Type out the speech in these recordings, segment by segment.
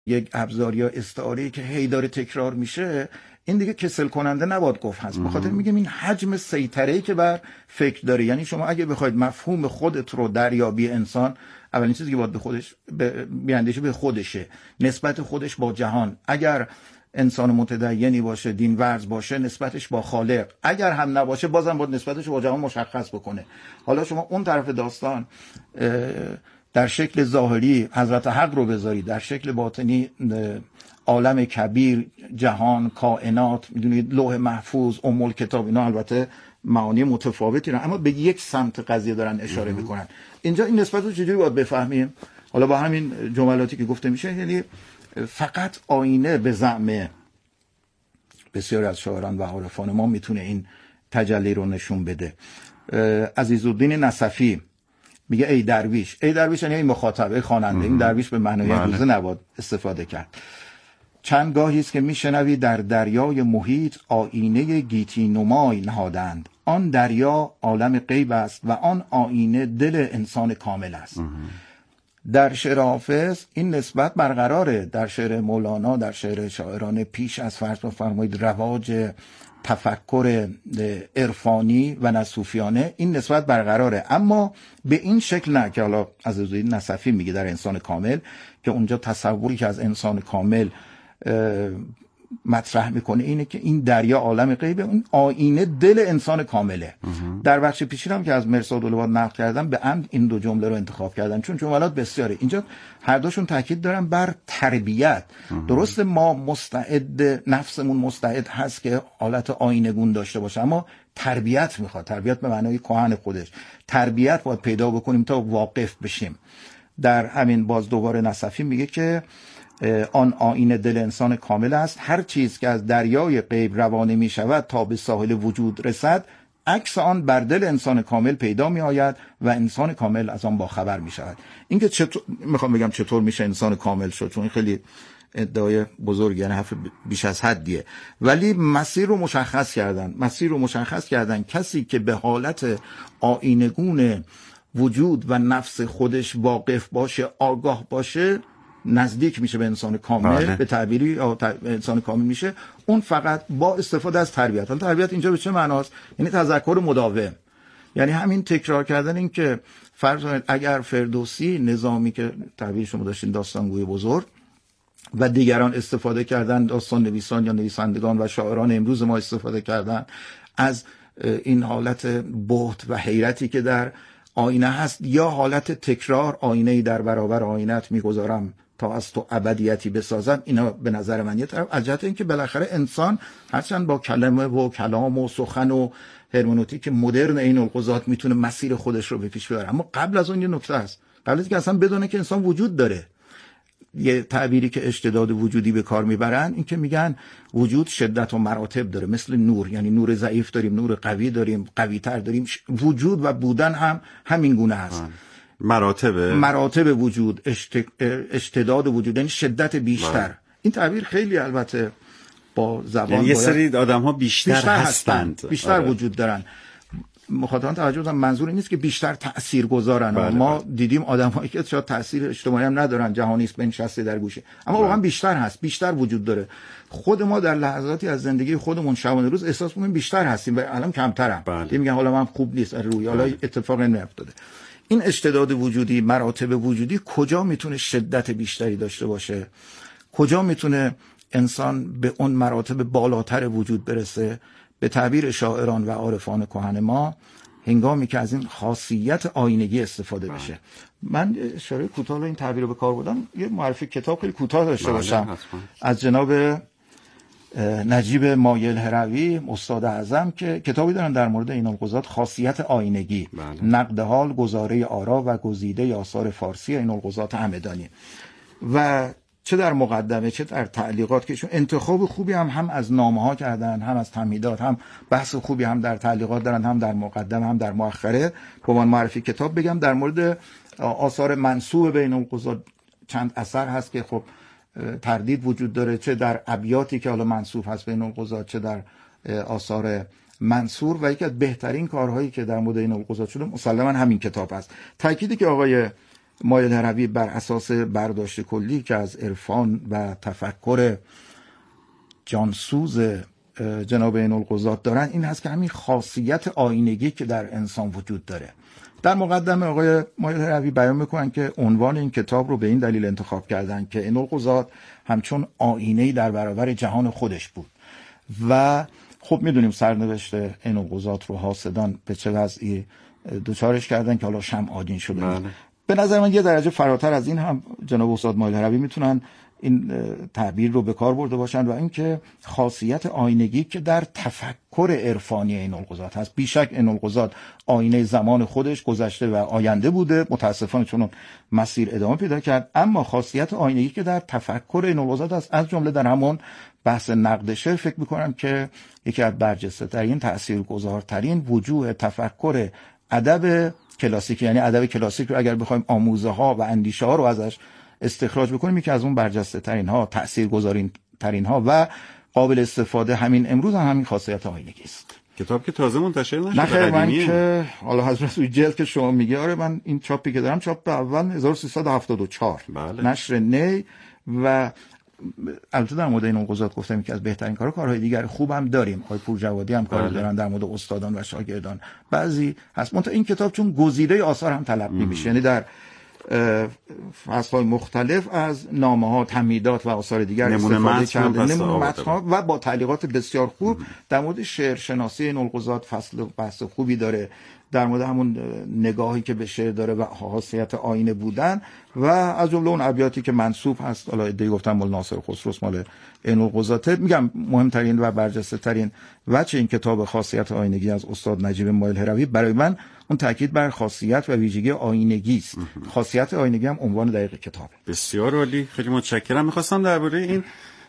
یک ابزار یا استعاره‌ای که هی داره تکرار میشه، این دیگه کسل کننده نباید گفت هست. بخاطر میگم این حجم سیطره‌ای که بر فکر داره. یعنی شما اگه بخواید مفهوم خودت رو دریابی انسان، اولین چیزی که باید به خودش بیاندیشه به خودشه، نسبت خودش با جهان. اگر انسان متدینی باشه، دین ورز باشه، نسبتش با خالق. اگر هم نباشه بازم باید نسبتش با جهان مشخص بکنه. حالا شما اون طرف داستان در شکل ظاهری حضرت حق رو بذارید، در شکل باطنی عالم کبیر، جهان، کائنات، میدونید لوح محفوظ، ام الکتاب، اینا البته معانی متفاوتی دارن اما به یک سمت قضیه دارن اشاره میکنن. اینجا این نسبت رو چجوری باید بفهمیم؟ حالا با همین جملاتی که گفته میشه، یعنی فقط آینه به زعم بسیاری از شاعران و عارفان ما میتونه این تجلی رو نشون بده. عزیزالدین نصفی میگه ای درویش. ای درویش یعنی این مخاطب، ای خواننده. این درویش به معنای امروزه نباید استفاده کرد. چند گاهی است که میشنوی در دریای محیط آینه گیتی نمای نهادند. آن دریا عالم غیب است و آن آینه دل انسان کامل است. در شعر حافظ این نسبت برقراره، در شعر مولانا، در شعر شاعران پیش از فرض بفرمایید رواج تفکر عرفانی و نصوفیانه این نسبت برقراره، اما به این شکل نه که حالا عزیزالدین نصفی میگه در انسان کامل، که اونجا تصوری که از انسان کامل مطرح میکنه اینه که این دریا عالم غیبه، اون آینه دل انسان کامله. در بخش پیشین هم که از مرصاد العباد نقل کردم به عمد این دو جمله رو انتخاب کردن چون جملات بسیاره. اینجا هر دوشون تاکید دارن بر تربیت. درست ما مستعد، نفسمون مستعد هست که حالت آینه گون داشته باشه، اما تربیت میخواد، تربیت به معنای کهن خودش، تربیت باید پیدا بکنیم تا واقف بشیم. در همین باز دوباره نصفی میگه که آن آینه دل انسان کامل است. هر چیز که از دریای غیب روانه می شود تا به ساحل وجود رسد، عکس آن بر دل انسان کامل پیدا می آید و انسان کامل از آن باخبر می شود. این که چطور میخوام بگم چطور میشه انسان کامل شد، چون خیلی ادعای بزرگی، یعنی حرف بیش از حدیه، ولی مسیر رو مشخص کردن. کسی که به حالت آینه‌گون وجود و نفس خودش واقف باشه، آگاه باشه، نزدیک میشه به انسان کامل. به تعبیری انسان کامل میشه. اون فقط با استفاده از تربیت. حالا تربیت اینجا به چه معناست؟ یعنی تذکر مداوم، یعنی همین تکرار کردن. این که فرض کنید اگر فردوسی، نظامی که تعبیر شما داشتین داستانگوی بزرگ و دیگران استفاده کردن، داستان نویسان یا نویسندگان و شاعران امروز ما استفاده کردن از این حالت بهت و حیرتی که در آینه هست، یا حالت تکرار، آینه‌ای در برابر آینت میگذارم تا از تو ابدیتی بسازم، اینا به نظر من یه طرف از جهت اینکه بالاخره انسان هرچند با کلمه و کلام و سخن و هرمنوتیک مدرن این القضات میتونه مسیر خودش رو به پیش ببره، اما قبل از اون یه نکته هست، قبل از اینکه اصلا بدونه که انسان وجود داره. یه تعبیری که اشتداد وجودی به کار میبرن، این که میگن وجود شدت و مراتب داره، مثل نور، یعنی نور ضعیف داریم، نور قوی داریم، قوی تر داریم. وجود و بودن هم همین گونه هست. مراتب وجود، اشتداد وجود، یعنی شدت بیشتر. این تعبیر خیلی البته با زبان، یعنی یه سری آدم ها بیشتر هستند، بیشتر وجود دارن. مخاطبان توجه بدن، منظور این نیست که بیشتر تأثیر گذارن. ما دیدیم آدمایی که شاید تأثیر اجتماعی هم ندارن، جهانی است بنشسته در گوشه، اما واقعا بیشتر هست، بیشتر وجود داره. خود ما در لحظاتی از زندگی خودمون شبانه روز احساس می‌کنیم بیشتر هستیم و الان کمترم. میگن حالا من خوب نیست روی، حالا اتفاق نمیافتاده. این اشتداد وجودی، مراتب وجودی کجا میتونه شدت بیشتری داشته باشه؟ کجا میتونه انسان به اون مراتب بالاتر وجود برسه؟ به تعبیر شاعران و عارفان کهن ما، هنگامی که از این خاصیت آینگی استفاده بشه. من اشاره کوتاه این تعبیر رو به کار بردم. یه معرفی کتاب خیلی کوتاه داشته باشم از جناب نجیب مایل هروی، استاد اعظم، که کتابی دارن در مورد این القضات، خاصیت آینگی، نقد حال، گزاره آرا و گزیده آثار فارسی این القضات همدانی. و چه در مقدمه چه در تعلیقات که چون انتخاب خوبی هم از نامه‌ها کردن، هم از تمهیدات، هم بحث خوبی هم در تعلیقات دارن، هم در مقدمه هم در مؤخره. به عنوان معرفی کتاب بگم در مورد آثار منسوب بین القضات چند اثر هست که خب تردید وجود داره، چه در ابیاتی که حالا منسوب هست بین القضات، چه در آثار منصور. و یکی از بهترین کارهایی که در مورد این القضات شده مسلما همین کتاب است. تأکیدی که آقای مایل هروی بر اساس برداشت کلی که از عرفان و تفکر جانسوز جناب عین‌القضات دارن این هست که همین خاصیت آینگی که در انسان وجود داره. در مقدمه آقای مایل هروی بیان میکنن که عنوان این کتاب رو به این دلیل انتخاب کردن که عین‌القضات همچون آینه‌ای در برابر جهان خودش بود و خب میدونیم سرنوشت عین‌القضات رو حاسدان به چه وضعی دوچارش کردن که حالا شمع آدین شده. به نظر من یه درجه فراتر از این هم جناب استاد مایل هروی میتونن این تعبیر رو به کار برده باشن و اینکه خاصیت آینگی که در تفکر عرفانی عین‌القضات هست. بیشک عین‌القضات آینه زمان خودش گذشته و آینده بوده، متاسفانه چون مسیر ادامه پیدا کرد، اما خاصیت آینگی که در تفکر عین‌القضات هست، از جمله در همون بحث نقد شعر فکر می‌کنم که یکی از برجسته‌ترین تاثیرگذارترین وجوه تفکر ادب کلاسیک، یعنی ادب کلاسیک رو اگر بخوایم آموزه ها و اندیشه ها رو ازش استخراج بکنیم یکی از اون برجسته ترین ها، تاثیرگذارین ترین ها و قابل استفاده همین امروز هم همین خاصیت آینگی است. کتاب که تازه منتشر نشده. نخیر، من که حالا حضرت روی جلد که شما میگه، آره من این چاپی که دارم چاپ اول 1374 بله. نشر نی و البته در مورد عین‌القضات گفتم که از بهترین کارهای دیگر خوبم داریم. آقای پورجوادی هم کار دارن در مورد استادان و شاگردان بعضی هست. منتها این کتاب چون گزیده آثار هم تلقی میشه، یعنی در فصل‌های مختلف از نامه‌ها، تمهیدات و آثار دیگر استفاده کرده، نمونه متن‌ها و با تعلیقات بسیار خوب. در مورد شعر شناسی عین‌القضات فصل و بحث خوبی داره، در مورد همون نگاهی که به شعر داره و خاصیت آینه بودن و از جمله اون ابیاتی که منسوب هست، حالا ادعی گفتم مال ناصر خسرو، مال عین‌القضات. میگم مهمترین و برجسته ترین وجه این کتاب خاصیت آینگی از استاد نجیب مایل هروی برای من اون تاکید بر خاصیت و ویژگی آینگی است. خاصیت آینگی هم عنوان دقیق کتابه. بسیار عالی، خیلی متشکرم. می‌خواستم درباره این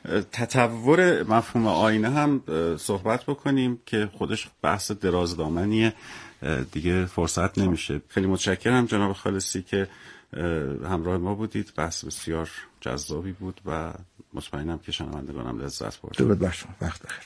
تطور مفهوم آینه هم صحبت بکنیم که خودش بحث درازدامنیه، دیگه فرصت نمیشه. خیلی متشکرم جناب خالصی که همراه ما بودید. بحث بسیار جذابی بود و مطمئنم که شنوندگانم لذت بردن. درود بر شما، وقت بخیر.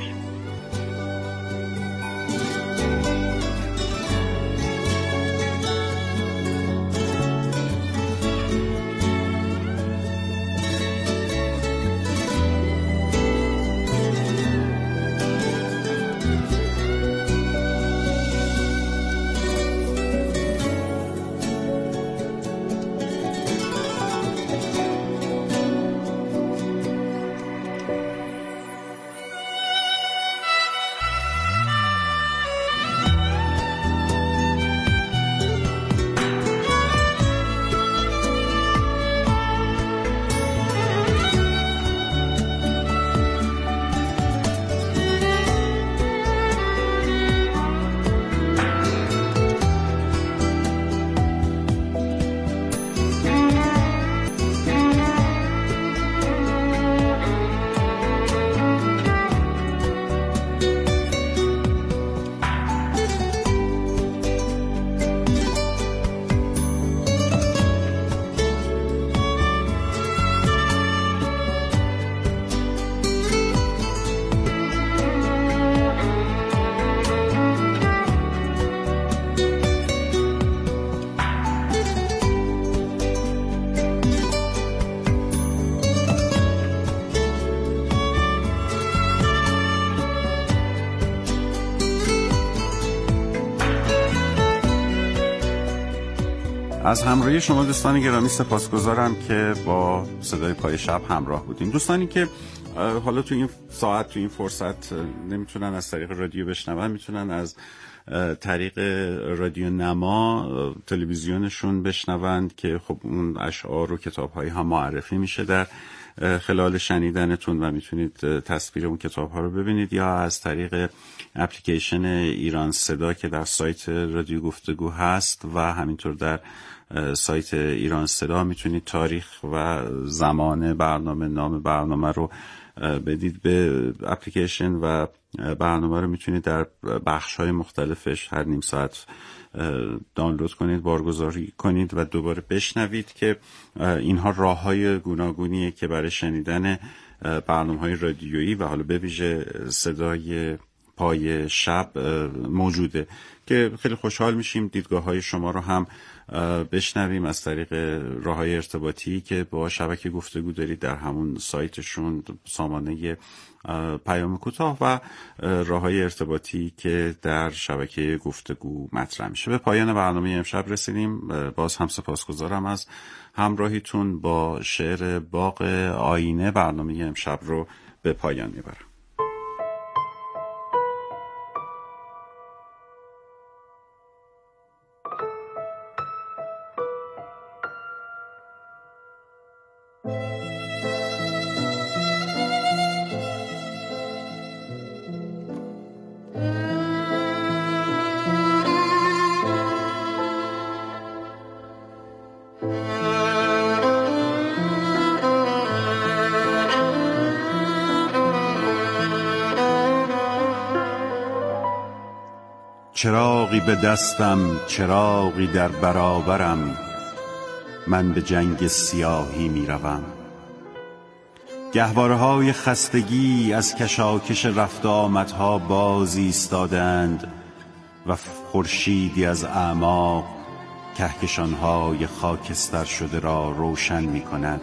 از همراهی شما دوستان گرامی سپاسگزارم که با صدای پای شب همراه بودیم. دوستانی که حالا تو این ساعت تو این فرصت نمیتونن از طریق رادیو بشنون، میتونن از طریق رادیو نما تلویزیونشون بشنوند که خب اون اشعار و کتاب‌هایی هم معرفی میشه در خلال شنیدنتون و میتونید تصویر اون کتاب‌ها رو ببینید، یا از طریق اپلیکیشن ایران صدا که در سایت رادیو گفتگو هست و همینطور در سایت ایران صدا میتونید تاریخ و زمان برنامه، نام برنامه رو بدید به اپلیکیشن و برنامه رو میتونید در بخش‌های مختلفش هر نیم ساعت دانلود کنید، بارگذاری کنید و دوباره بشنوید که اینها راه‌های گوناگونیه که برای شنیدن برنامه‌های رادیویی و حالا به ویژه صدای پای شب موجوده که خیلی خوشحال میشیم دیدگاه‌های شما رو هم بشنویم از طریق راه‌های ارتباطی که با شبکه گفتگو دارید در همون سایتشون، سامانه پیام کوتاه و راه‌های ارتباطی که در شبکه گفتگو مطرح میشه. به پایان برنامه امشب رسیدیم. باز هم سپاسگزارم از همراهیتون. با شعر باغ آینه برنامه امشب رو به پایان میبرم. چراغی به دستم، چراغی در برابرم، من به جنگ سیاهی می روم. گهواره‌های خستگی از کشاکش رفت آمدها باز ایستادند و خورشیدی از اعماق کهکشان‌های خاکستر شده را روشن می کند.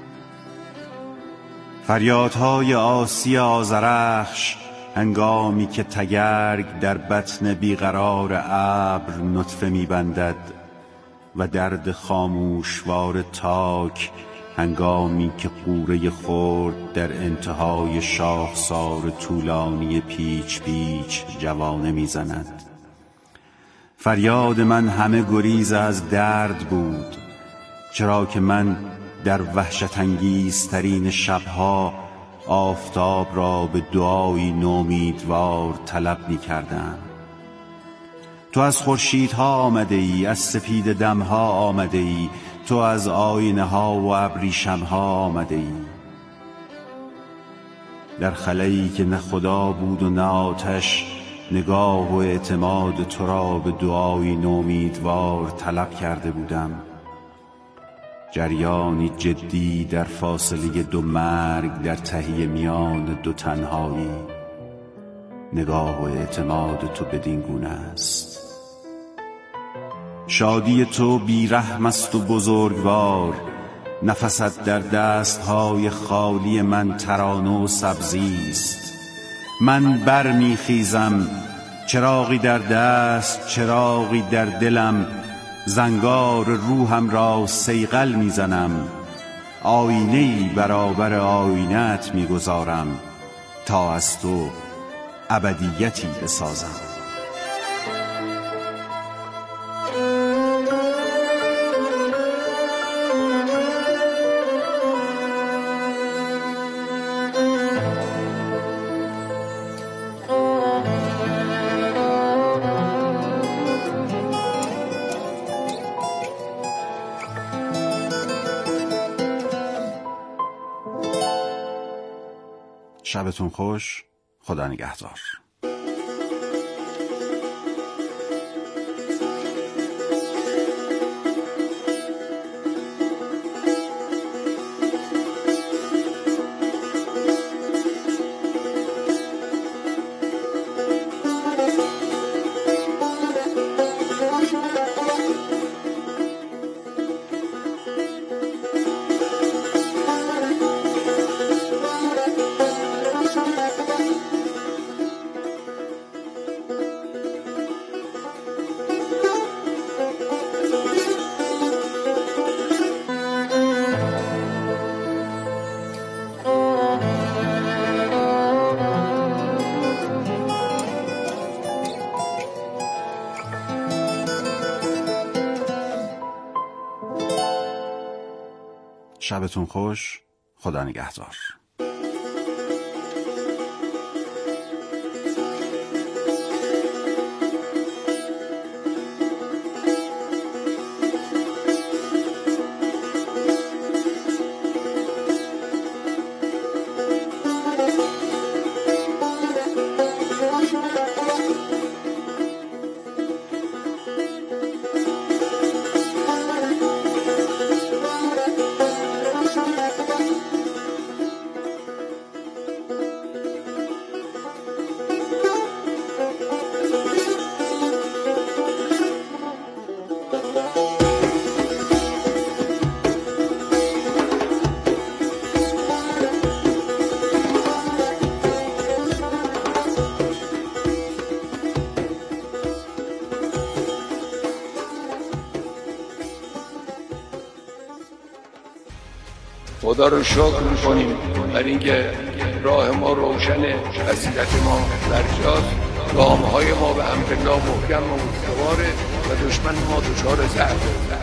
فریادهای آسی آذرخش هنگامی که تگرگ در بطن بیقرار ابر نطفه می‌بندد و درد خاموشوار تاک هنگامی که قوره خرد در انتهای شاخسار طولانی پیچ پیچ جوانه می‌زند. فریاد من همه گریز از درد بود، چرا که من در وحشت انگیزترین شبها آفتاب را به دعایی نومیدوار طلب می کردم. تو از خورشیدها آمده ای، از سپید دمها آمده ای، تو از آینه ها و ابریشمها آمده ای. در خلایی که نه خدا بود و نه آتش، نگاه و اعتماد تو را به دعایی نومیدوار طلب کرده بودم. جریانی جدی در فاصله دو مرگ در تهی میان دو تنهایی. نگاه و اعتماد تو بدین گونه است. شادی تو بیرحم است و بزرگوار، نفست در دستهای خالی من ترانه و سبزی است. من برمیخیزم، چراغی در دست، چراغی در دلم، زنگار روحم را صیقل میزنم. آینه‌ای برابر آینه‌ات میگذارم تا از تو ابدیتی بسازم. شبتون خوش. خدا نگهدار. شبتون خوش. خدا نگهدار. خدا رو شکر میکنیم برای اینکه راه ما روشنه، بصیرت ما برجاست، گام‌های ما به امرالله محکم و استواره و دشمن ما دچار ضعف.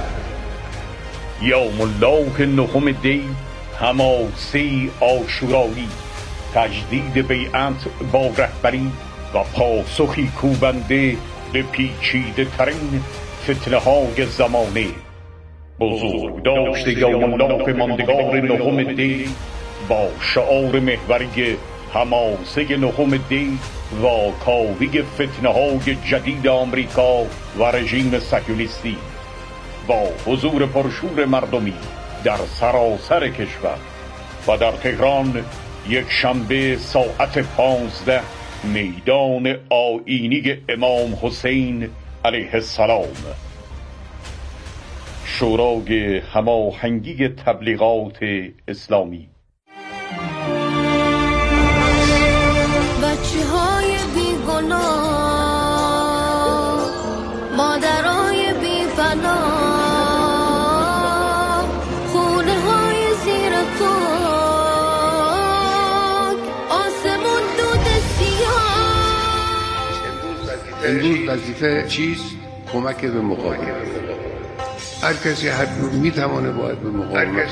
یوم الله نهم دی حماسه عاشورایی، تجدید بیعت با رهبری و پاسخی کوبنده به پیچیده ترین فتنه های زمانه. بزرگ داشت یوم الله ماندگار نهم دی با شعار محوری حماسه نهم دی واکاوی فتنه های جدید آمریکا و رژیم صهیونیستی، با حضور پرشور مردمی در سراسر کشور و در تهران یک شنبه ساعت 15 میدان آیینی امام حسین علیه السلام. شورای هماهنگی تبلیغات اسلامی. بچه‌های بیگناه، مادرای بی‌پناه، خونه‌های زیر خاک، آسمون دود سیاه. امروز وظیفه چیست؟ کمک به مقاومت. هر کسی هر جور میتونه باید به مقاومت.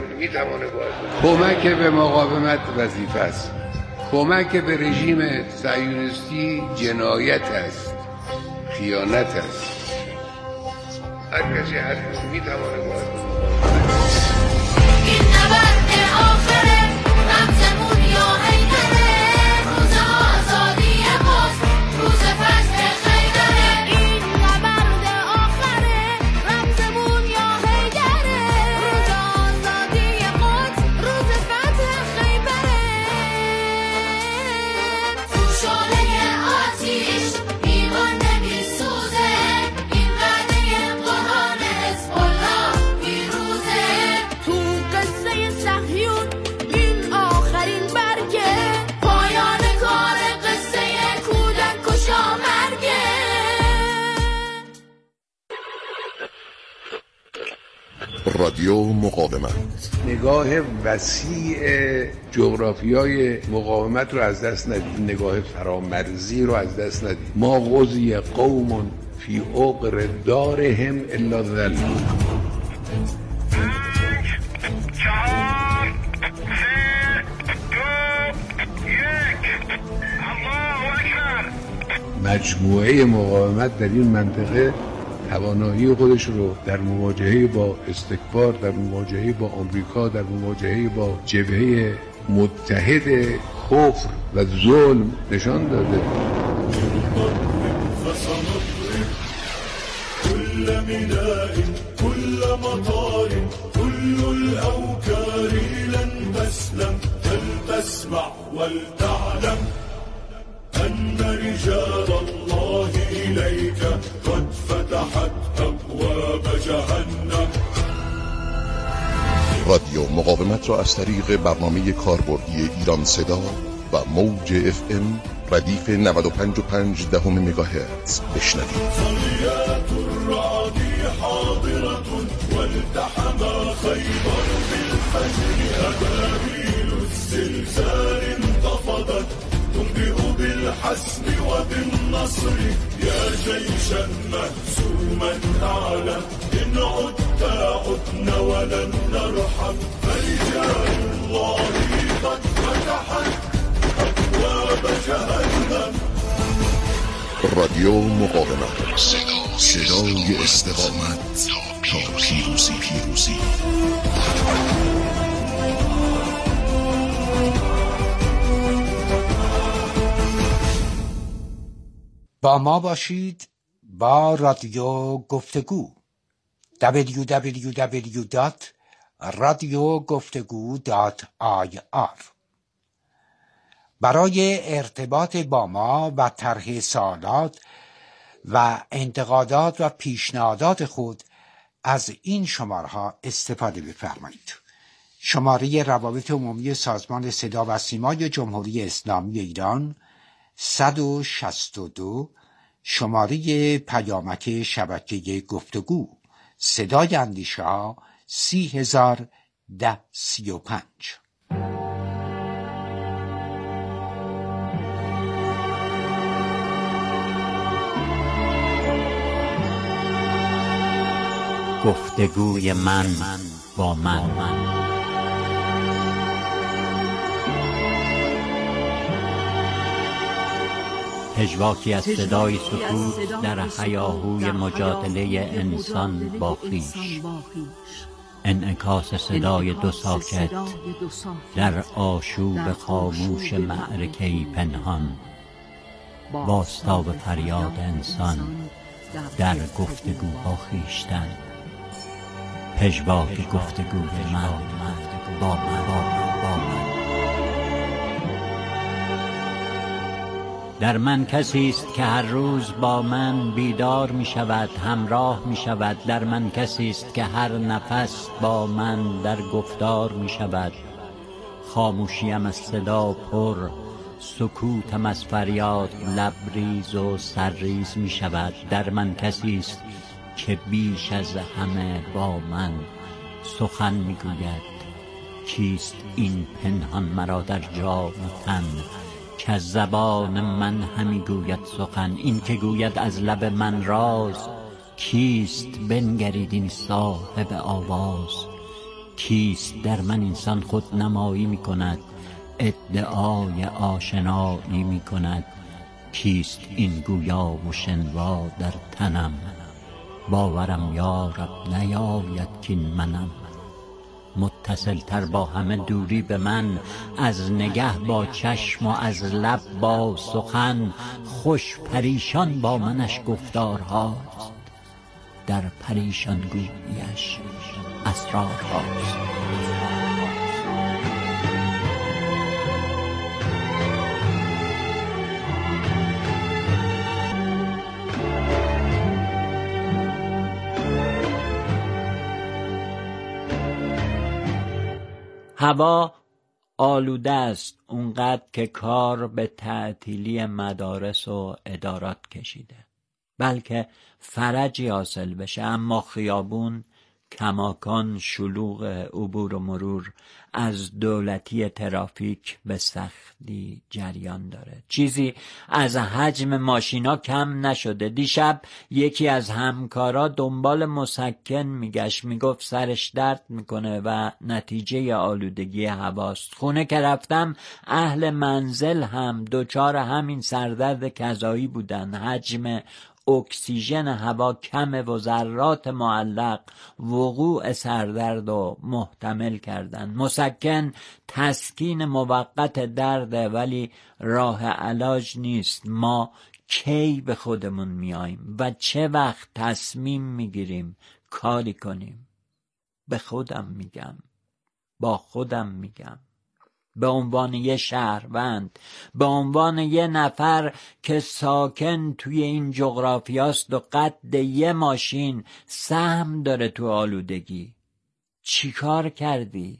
کمک به مقاومت وظیفه است. کمک به رژیم صهیونیستی جنایت است، خیانت است. هر کسی هر جور میتونه باید به مقاومت. این نبرد آخره، رمزمون یا حیدره، روز آزادی ماست، روز فصل خیدره. این نبرد آخره، رمزمون یا حیدره، روز آزادی ماست، روز فتح خیبره. تو شعله آتیش ایمان نمیسوزه، این وعده قرآن حزب الله پیروزه. تو قصه صهیون این آخرین برگه، پایان کار قصه کودک کشا مرگه. رادیو مقاومت. نگاه وسیع جغرافیای مقاومت رو از دست ندید، نگاه فرامرزی رو از دست ندید. ما غزی قوم فی عقر دارهم الا ذل. مجموعه مقاومت در این منطقه توانایی خودش رو در مواجهه با استکبار، در مواجهه با آمریکا، در مواجهه با جبهه متحد کفر و ظلم نشان داده. كل ميناء كل مطار كل الأوكار لن تسلم فلتسمع ولتعلم أن رجال الله إليك قد فتحت أبواب جهنم. رادیو مقاومت را از طریق برنامه کاربردی ایران صدا و موج FM ردیف 95.5 مگاهرتز بشنوید. صليات الرعد حاضرة والتحم خيبر بالفجر أبابيل الزلزال انتفضت تنبئ بالحسم وبالنصر يا جيشا مهزوما أعلى إن عدت عدنا ولن نرحم فرجال الله قد فتحت أبواب جهنم. رادیو مقاومت، صدای استقامت تا پیروزی. با ما باشید با رادیو گفتگو www.radiogoftegu.ir. برای ارتباط با ما و طرح سوالات و انتقادات و پیشنهادات خود از این شماره‌ها استفاده بفرمایید. شماره روابط عمومی سازمان صدا و سیمای جمهوری اسلامی ایران 162، شماره پیامک شبکه گفتگو صدای اندیشه‌ها 30200. 1035. گفتگوی من با من. پژواکی از صدای سکوت در هیاهوی مجادله انسان با خویش، انعکاس صدای دو ساکت در آشوب خاموش معرکه‌ای پنهان، بازتاب فریاد انسان در گفتگوها خویشتن. پژواک گفتگوی من با من. در من کسی است که هر روز با من بیدار می شود، همراه می شود. در من کسی است که هر نفس با من در گفتار می شود. خاموشیم از صدا پر، سکوتم از فریاد لبریز و سرریز می شود. در من کسی است که بیش از همه با من سخن می گوید. کیست این پنهان مرا در جان و تن، که از زبان من همی گوید سخن؟ این که گوید از لب من راز، کیست بنگرید این صاحب آواز؟ کیست در من اینسان خود نمایی می کند، ادعای آشنایی می کند؟ کیست این گویا و شنوا در تنم؟ باورم یا رب نیاید کین منم. متصل تر با همه دوری به من، از نگه با چشم و از لب با سخن. خوش پریشان با منش گفتارهاست، در پریشان گوییش اسرارهاست. هوا آلوده است اونقدر که کار به تعطیلی مدارس و ادارات کشیده، بلکه فرجی حاصل بشه. اما خیابون کماکان شلوغ، عبور و مرور از دولتی ترافیک به سختی جریان داره. چیزی از حجم ماشینا کم نشده. دیشب یکی از همکارا دنبال مسکن میگشت، میگفت سرش درد میکنه و نتیجه آلودگی هواست. خونه که رفتم اهل منزل هم دچار همین سردرد کذایی بودن. حجم اکسیژن هوا کمه و ذرات معلق وقوع سردرد رو محتمل کردن. مسکن تسکین موقت درده ولی راه علاج نیست. ما کی به خودمون میاییم و چه وقت تصمیم میگیریم کاری کنیم؟ به خودم میگم، با خودم میگم، به عنوان یه شهروند، به عنوان یه نفر که ساکن توی این جغرافیاست و قد یه ماشین سهم داره تو آلودگی. چی کار کردی؟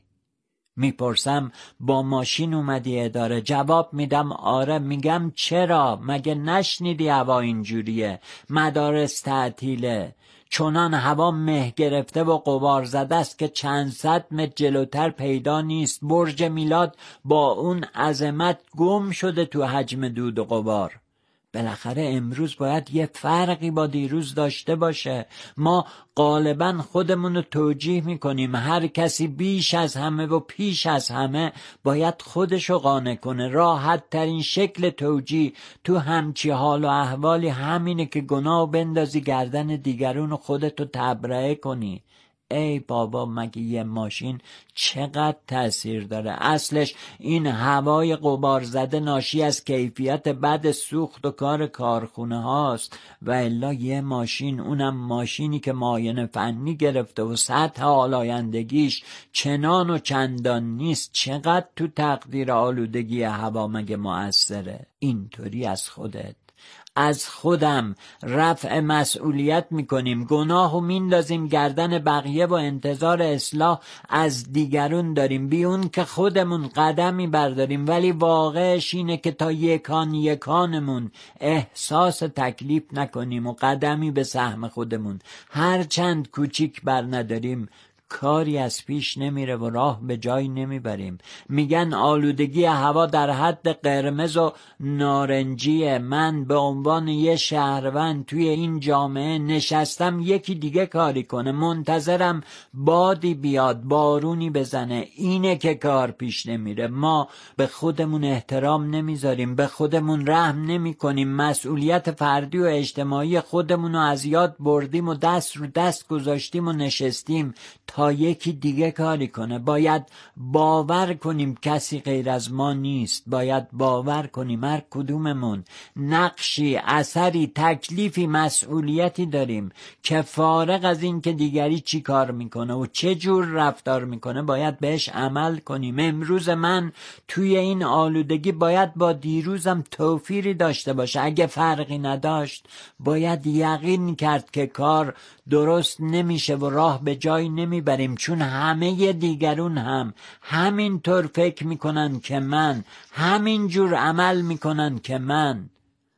میپرسم با ماشین اومدی اداره؟ جواب میدم آره. میگم چرا؟ مگه نشنیدی هوا اینجوریه؟ مدارس تعطیله، چنان هوا مه گرفته و غبار زده است که چند صد متر جلوتر پیدا نیست. برج میلاد با اون عظمت گم شده تو حجم دود و غبار. بالاخره امروز باید یه فرقی با دیروز داشته باشه. ما غالبا خودمون رو توجیه میکنیم. هر کسی بیش از همه و پیش از همه باید خودشو قانع کنه. راحت ترین شکل توجیه تو همچی حال و احوالی همینه که گناه بندازی گردن دیگرون و خودتو تبرئه کنی. ای بابا، مگه یه ماشین چقدر تأثیر داره؟ اصلش این هوای غبار زده ناشی از کیفیت بد سوخت و کار کارخونه هاست. و الا یه ماشین، اونم ماشینی که معاینه فنی گرفته و سطح آلایندگیش چنان و چندان نیست، چقدر تو تقدیر آلودگی هوا مگه مؤثره؟ اینطوری از خودت، از خودم رفع مسئولیت میکنیم، گناهو میندازیم گردن بقیه و انتظار اصلاح از دیگرون داریم، بی اون که خودمون قدمی برداریم. ولی واقعش اینه که تا یکانمون احساس تکلیف نکنیم و قدمی به سهم خودمون هرچند کوچیک بر نداریم، کاری از پیش نمیره و راه به جای نمیبریم. میگن آلودگی هوا در حد قرمز و نارنجیه. من به عنوان یه شهروند توی این جامعه نشستم یکی دیگه کاری کنه، منتظرم بادی بیاد، بارونی بزنه. اینه که کار پیش نمیره. ما به خودمون احترام نمیذاریم، به خودمون رحم نمی کنیم، مسئولیت فردی و اجتماعی خودمون رو از یاد بردیم و دست رو دست گذاشتیم و نشستیم تا یکی دیگه کاری کنه. باید باور کنیم کسی غیر از ما نیست. باید باور کنیم هر کدوممون نقشی، اثری، تکلیفی، مسئولیتی داریم که فارغ از این که دیگری چی کار میکنه و چه جور رفتار میکنه باید بهش عمل کنیم. امروز من توی این آلودگی باید با دیروزم توفیری داشته باشه. اگه فرقی نداشت باید یقین کرد که کار درست نمیشه و راه به جای نمیبریم، چون همه دیگرون هم همینطور فکر میکنن که من، همین جور عمل میکنن که من.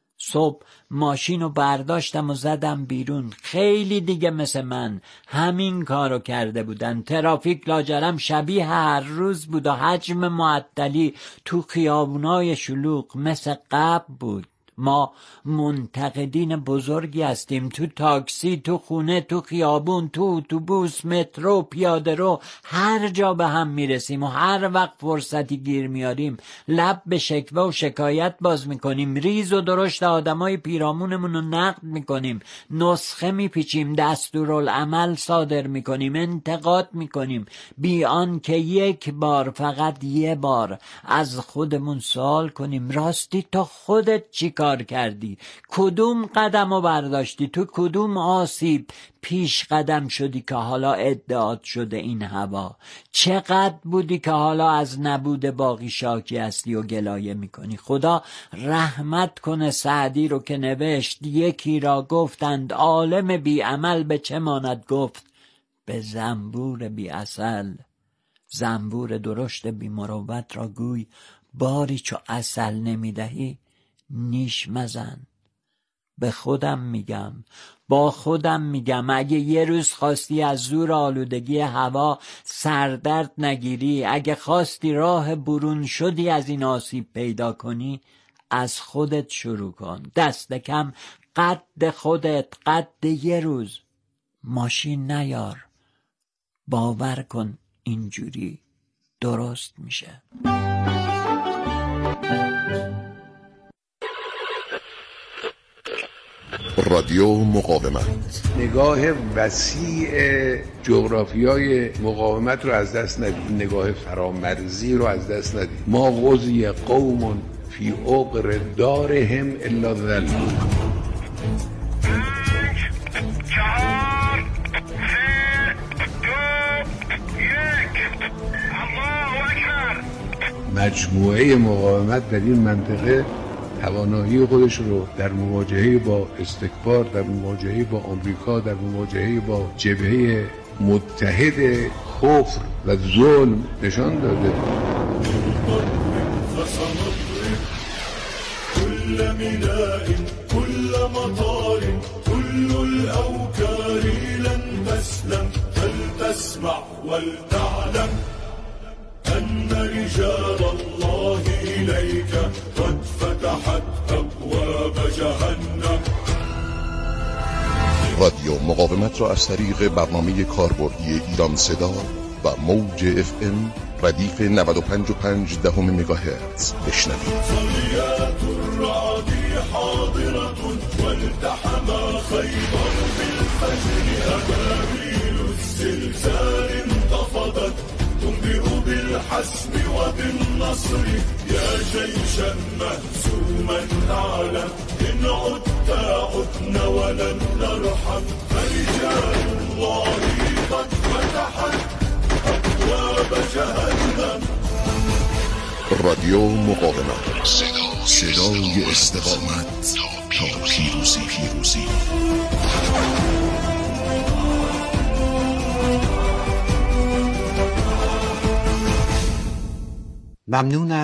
صبح ماشین رو برداشتم و زدم بیرون. خیلی دیگه مثل من همین کارو کرده بودن. ترافیک لاجرم شبیه هر روز بود و حجم معطلی تو خیابونای شلوغ مثل قبل بود. ما منتقدین بزرگی هستیم. تو تاکسی، تو خونه، تو خیابون، تو اتوبوس، مترو، پیاده رو، هر جا به هم میرسیم و هر وقت فرصتی گیر میاریم لب به شکوه و شکایت باز میکنیم. ریز و درشت آدمای پیرامونمون رو نقد میکنیم، نسخه میپیچیم، دستورالعمل صادر میکنیم، انتقاد میکنیم، بی آن که یک بار، فقط یه بار از خودمون سوال کنیم راستی تو خودت چی کار کردی؟ کدوم قدم رو برداشتی؟ تو کدوم آسیب پیش قدم شدی که حالا ادعات شده این هوا؟ چقدر بودی که حالا از نبود باقی شاکی هستی و گلایه میکنی؟ خدا رحمت کنه سعدی رو که نوشت یکی را گفتند عالم بی عمل به چه ماند؟ گفت به زنبور بی عسل. زنبور درشت بی مروت را گوی باری چو عسل نمیدهی نیش مزن. به خودم میگم، با خودم میگم اگه یه روز خواستی از زور آلودگی هوا سردرد نگیری، اگه خواستی راه برون شدی از این آسیب پیدا کنی، از خودت شروع کن. دست کم قد خودت، قد یه روز ماشین نیار. باور کن اینجوری درست میشه. رادیو مقاومت، نگاه وسیع جغرافیای مقاومت رو از دست ندید، نگاه فرامرزی رو از دست ندید. ما غزی قوم فی عقر دارهم الا ذل. 5 4 3 2 1 الله اکبر. مجموعه مقاومت در این منطقه توانایی خودش رو در مواجهه با استکبار، در مواجهه با آمریکا، در مواجهه با جبهه متحد کفر و ظلم نشان داده. كل ميناء كل مطار كل الأوكار لن تسلم فلتسمع ولتعلم أن رجال الله إليك قد فتحت أبواب جهنم. رادیو مقاومت را از طریق برنامه کاربردی ایران صدا و موج FM ردیف 95.5 مگاهرتز بشنوید. صليات الرعد حاضرة والتحم خيبر بالفجر أبابيل الزلزال انتفضت تنبئ بالحسم وبالنصر يا جيشا مهزوما أعلم إن عدت عدنا ولن نرحم فرجال الله قد فتحت أبواب جهنم. رادیو مقاومت، صدای استقامت تا پیروزی. ممنونم